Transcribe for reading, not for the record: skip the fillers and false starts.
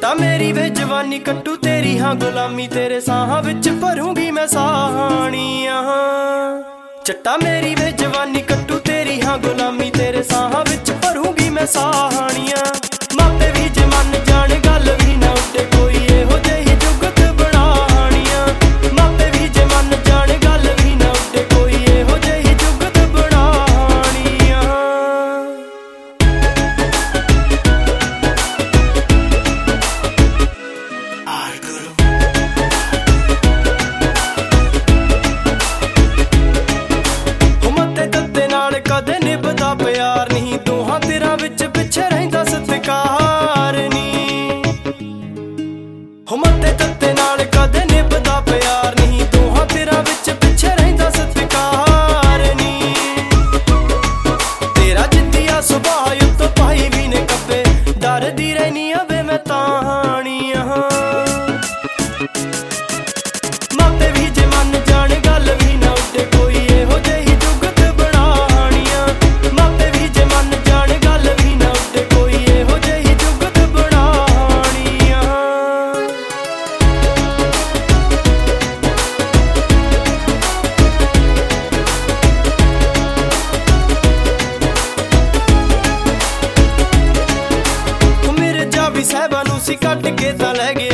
ਚੱਟਾ ਮੇਰੀ ਵੇ ਜਵਾਨੀ ਕੱਟੂ ਤੇਰੀ ਹਾਂ ਗੁਲਾਮੀ ਤੇਰੇ ਸਾਹਾਂ ਵਿੱਚ ਭਰੂੰਗੀ ਮੈਂ ਸਾਹਾਣੀਆਂ। ਚੱਟਾ ਮੇਰੀ ਵੇ ਜਵਾਨੀ ਕੱਟੂ ਤੇਰੀ ਹਾਂ ਗੁਲਾਮੀ ਤੇਰੇ ਸਾਹਾਂ ਵਿੱਚ ਭਰੂੰਗੀ ਮੈਂ ਸਾਹਾਣੀਆਂ। ਮਾਪੇ ਵੀ ਜੇ ਮੰਨ ਜਾਣ ਗੱਲ ਵੀ ਨਾ ਉੱਡੇ ਕੋਈ ਇਹੋ ਜਿਹੀ ਜੁਗਤ ਬਣਾਣੀਆਂ। ਮਾਪੇ ਵੀ ਜੇ ਮੰਨ ਜਾਣ ਗੱਲ ਵੀ ਨਾ ਉੱਡੇ ਕੋਈ ਇਹੋ ਜਿਹੀ ਜੁਗਤ ਬਣਾਣੀਆਂ। ਕਦੇ ਨਿਭਦਾ ਪਿਆਰ ਨਹੀਂ ਦੋਹਾਂ ਤੇਰਾਂ ਵਿੱਚ ਪਿੱਛੇ ਰਹਿੰਦਾ ਸਤਿਕਾਰ ਨੀ। ਹੋ ਮੱਤੇ ਤੱਤੇ ਨਾਲ ਕਦੇ ਨਿਭਦਾ ਪਿਆਰ ਨਹੀਂ ਦੋਹਾਂ ਤੇਰਾਂ ਵਿੱਚ ਪਿੱਛੇ ਰਹਿੰਦਾ ਸਤਿਕਾਰ ਨੀ। ਤੇਰਾ ਜਿੱਦੀਆ ਸੁਭਾਅ ਉੱਤੋਂ ਭਾਈ ਵੀ ਨੇ ਕੱਬੇ ਡਰਦੀ ਰਹਿਨੀ ਆ ਵੇ ਮੈਂ ਤਾਣੀਆਂ। ਮਾਪੇ ਵੀ ਜੇ ਮੰਨ ਜਾਣ ਗੱਲ ਵੀ ਨਾ ਉੱਡੇ ਕੋਈ ਇਹੋ ਜਿਹੀ ਸਾਹਿਬਾਂ ਨੂੰ ਸੀ ਕੱਢ ਕੇ ਤਾਂ ਲੈ ਗਏ